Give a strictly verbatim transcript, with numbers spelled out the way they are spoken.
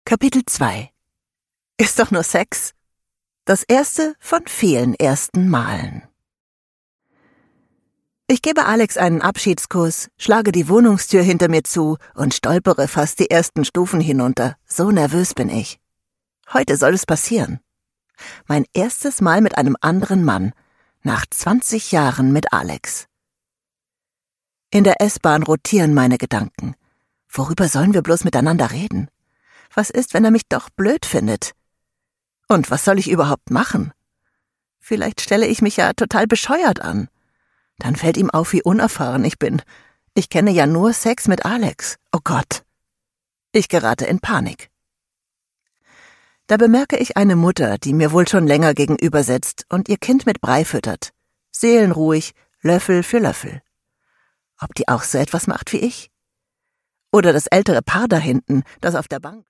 Kapitel zwei. Ist doch nur Sex. Das erste von vielen ersten Malen. Ich gebe Alex einen Abschiedskuss, schlage die Wohnungstür hinter mir zu und stolpere fast die ersten Stufen hinunter. So nervös bin ich. Heute soll es passieren. Mein erstes Mal mit einem anderen Mann, nach zwanzig Jahren mit Alex. In der S-Bahn rotieren meine Gedanken. Worüber sollen wir bloß miteinander reden? Was ist, wenn er mich doch blöd findet? Und was soll ich überhaupt machen? Vielleicht stelle ich mich ja total bescheuert an. Dann fällt ihm auf, wie unerfahren ich bin. Ich kenne ja nur Sex mit Alex. Oh Gott. Ich gerate in Panik. Da bemerke ich eine Mutter, die mir wohl schon länger gegenüber sitzt und ihr Kind mit Brei füttert. Seelenruhig, Löffel für Löffel. Ob die auch so etwas macht wie ich? Oder das ältere Paar da hinten, das auf der Bank